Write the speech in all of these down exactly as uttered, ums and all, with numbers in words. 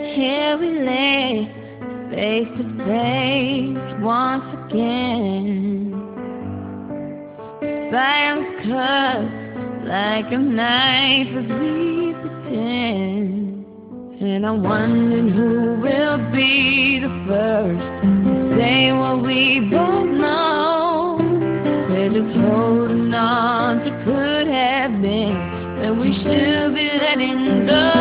Here we lay face to face once again. Silence cuts like a knife as we pretend. And I wondered who will be the first to say what we both know. We're just holding on to could have been, and we should be letting go.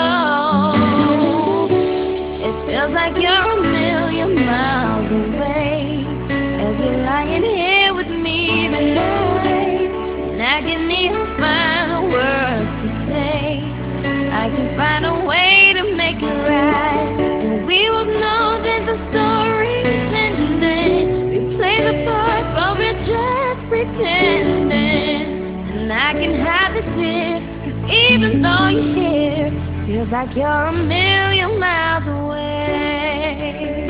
It feels like you're a million miles away as you're lying here with me tonight, and I can even find the words to say. I can find a way to make it right, and we will know that the story's ending. We play the part, but we're just pretending. And I can hide the tears, 'cause even though you're here, feels like you're a million miles away.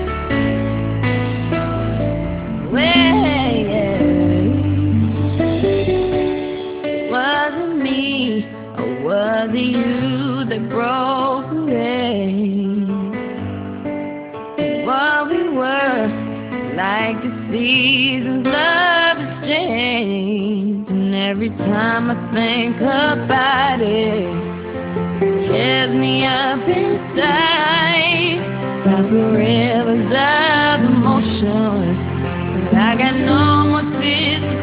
Way, yeah. Was it me, or was it you that broke away? What we were, like the seasons love exchange. And every time I think about it, tears me up inside, like the rivers of emotion. I got no more tears to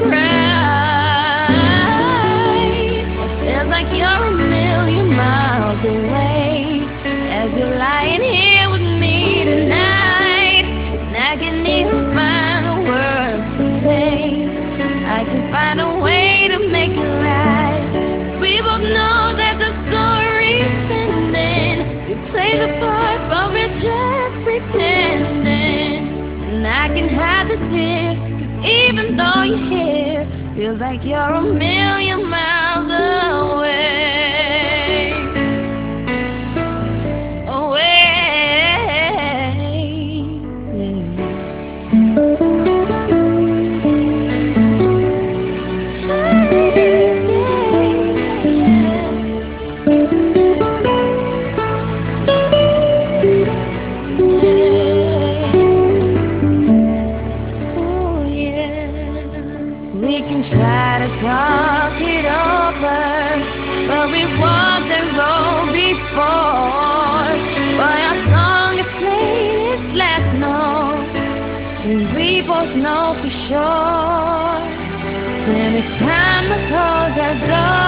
cry. It feels like you're a million miles away as you're lying here with me tonight, and I can even find the words to say. I can find a way to make it right. We both know that the story's ending. We play the part, but we're just pretending. And I can hide the tears, 'cause even though you're here, feels like you're a million miles away. Away. Try to talk it over, but we walked that road before. But our song is played its last note, and we both know for sure that it's time to close that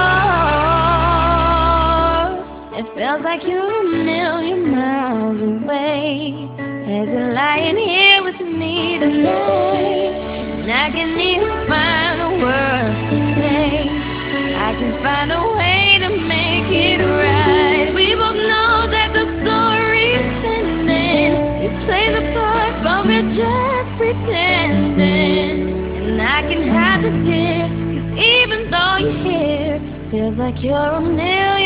door. It feels like you're a million miles away as you're lying here with me tonight, and I can even find the words to say. I can find a way to make it right. We both know that the story's ending. We play the part, but we're just pretending. And I can hide the tears, 'cause even though you're here, feels like you're a million